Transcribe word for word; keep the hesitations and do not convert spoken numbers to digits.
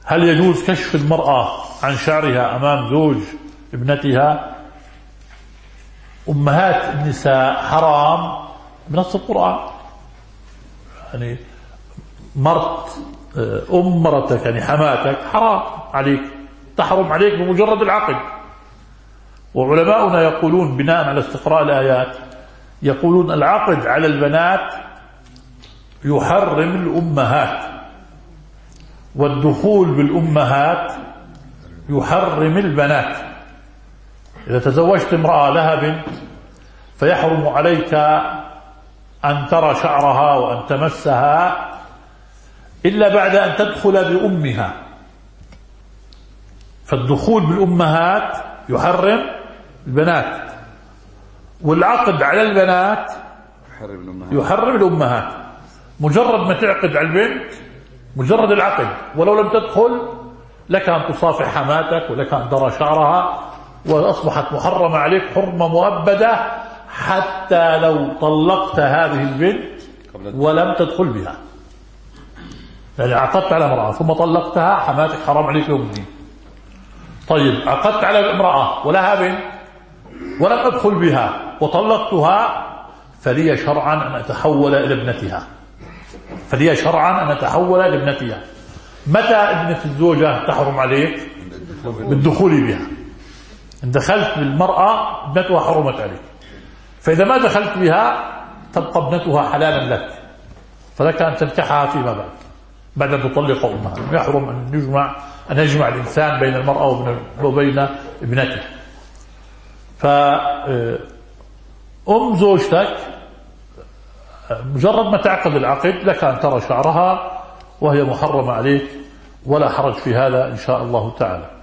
هل يجوز كشف المرأة عن شعرها أمام زوج ابنتها؟ أمهات النساء حرام بنص القرآن. يعني مرت أم مرتك يعني حماتك حرام عليك، تحرم عليك بمجرد العقد. وعلماؤنا يقولون بناء على استقراء الآيات يقولون العقد على البنات يحرم الأمهات، والدخول بالأمهات يحرم البنات. إذا تزوجت امرأة لها بنت فيحرم عليك أن ترى شعرها وأن تمسها إلا بعد أن تدخل بأمها. فالدخول بالأمهات يحرم البنات، والعقد على البنات يحرم الأمهات. مجرد ما تعقد على البنت، مجرد العقد ولو لم تدخل، لك أن تصافح حماتك ولك أن ترى شعرها، وأصبحت محرمة عليك حرمة مؤبدة حتى لو طلقت هذه البنت ولم تدخل بها. يعني عقدت على امرأة ثم طلقتها، حماتك حرام عليك يوم الدين. طيب عقدت على امرأة ولها بنت ولم أدخل بها وطلقتها، فلي شرعا أن أتحول إلى ابنتها، فلي شرعا أن أتحول إلى ابنتها. متى ابنة الزوجة تحرم عليك؟ بالدخول بها. إن دخلت بالمرأة ابنتها حرمت عليك، فإذا ما دخلت بها تبقى ابنتها حلالا لك، فلك أن تنكحها فيما بعد بعد أن تطلق أمها. يحرم أن يجمع أن يجمع الإنسان بين المرأة وبين ابنته. فأم زوجتك مجرد ما تعقد العقد لك أن ترى شعرها وهي محرمة عليك، ولا حرج في هذا إن شاء الله تعالى.